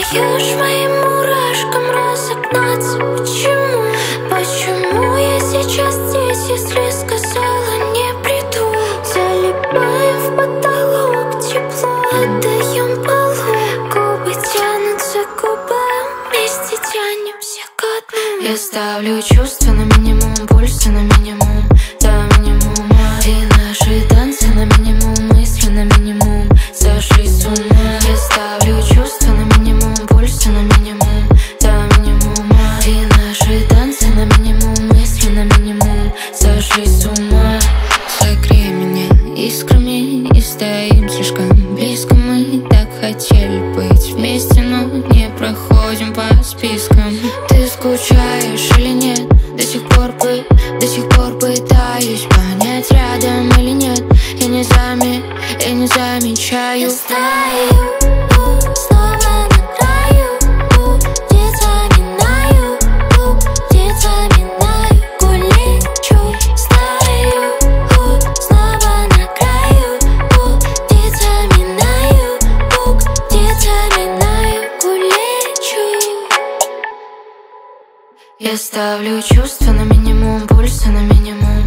даешь моим мурашкам разогнаться. Почему? Почему я сейчас здесь, если сказала не приду? Залипаем в потолок, тепло отдаем полу. Губы тянутся к губам, вместе тянемся ко дну. Я ставлю чувства на минимум, пульса на минимум, до минимума. И наши танцы на минимум, мысли на минимум, сошли с ума. Я ставлю чувства на минимум, пульса на минимум, до минимума. И наши танцы на минимум, мысли на минимум, сошли с ума. Согрей меня искрами и стоим слишком близко. Мы так хотели быть вместе, но не проходим по спискам. Ты скучаешь или нет? До сих пор пытаюсь понять, рядом или нет. Я не замечаю. Я стою снова на краю, где заминаю, где заминаю, гулечу. Стою снова на краю, где заминаю, где заминаю, гулечу. Я ставлю чувства на минимум, пульса на минимум,